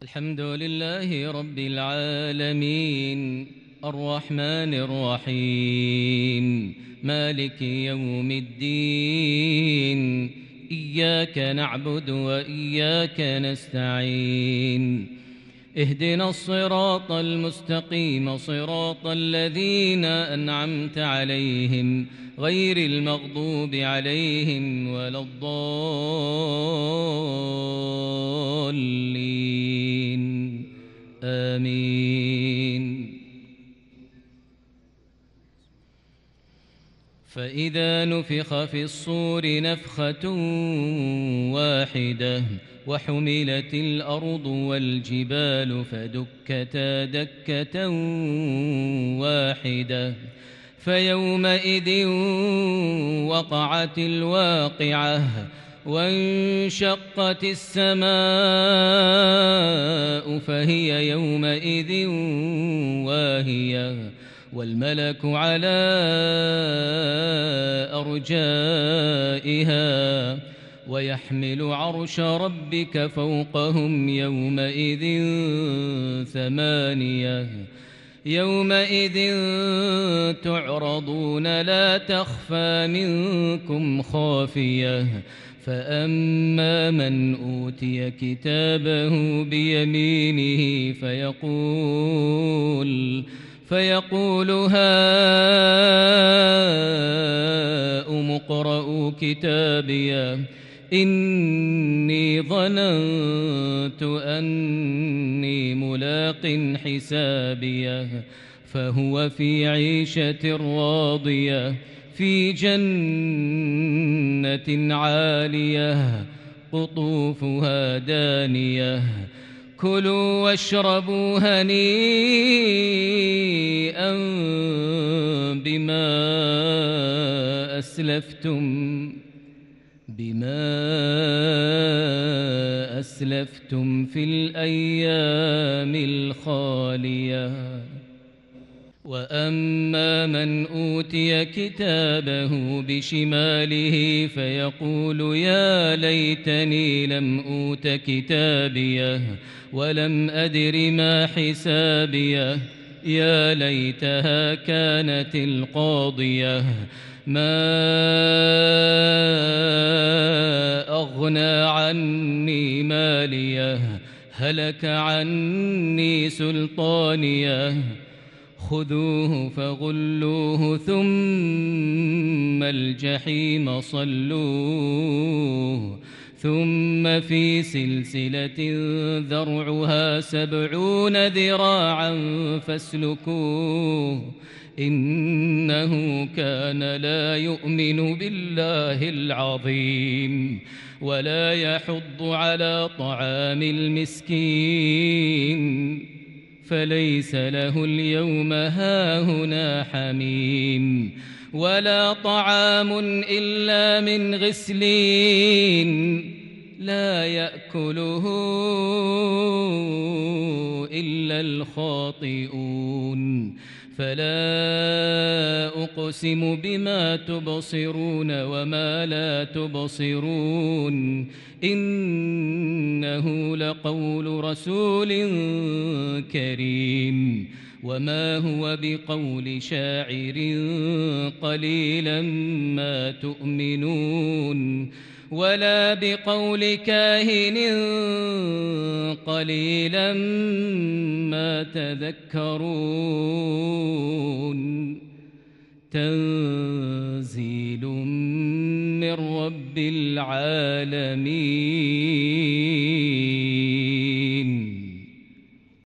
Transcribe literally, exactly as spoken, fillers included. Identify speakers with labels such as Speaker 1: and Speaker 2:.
Speaker 1: الحمد لله رب العالمين الرحمن الرحيم مالك يوم الدين إياك نعبد وإياك نستعين اهدنا الصراط المستقيم صراط الذين أنعمت عليهم غير المغضوب عليهم ولا الضالين آمين. فإذا نفخ في الصور نفخة واحدة وحملت الأرض والجبال فدكتا دكة واحدة فيومئذ وقعت الواقعة وانشقت السماء فهي يومئذ واهية والملك على أرجائها ويحمل عرش ربك فوقهم يومئذ ثمانية يومئذ تعرضون لا تخفى منكم خافية فأما من أوتي كتابه بيمينه فيقول فيقول هاؤم اقرءوا كتابيه إني ظننت أني ملاق حسابيه فهو في عيشة راضية في جنة عالية قطوفها دانية كلوا واشربوا هنيئا بما أسلفتم بما أسلفتم في الأيام الخالية. وأما من أوتي كتابه بشماله فيقول يا ليتني لم أوت كتابيه ولم أدر ما حسابيه يا ليتها كانت القاضية ما أغنى عني ماليه هلك عني سلطانيه خذوه فغلوه ثم الجحيم صلوه ثم في سلسلة ذرعها سبعون ذراعا فاسلكوه إنه كان لا يؤمن بالله العظيم ولا يحض على طعام المسكين فليس له اليوم هاهنا حميم ولا طعام إلا من غسلين لا يأكله إلا الخاطئون فلا أقسم بما تبصرون وما لا تبصرون إنه لقول رسول كريم وما هو بقول شاعر قليلا ما تؤمنون ولا بقول كاهن قليلا ما تذكرون تنزيل من رب العالمين.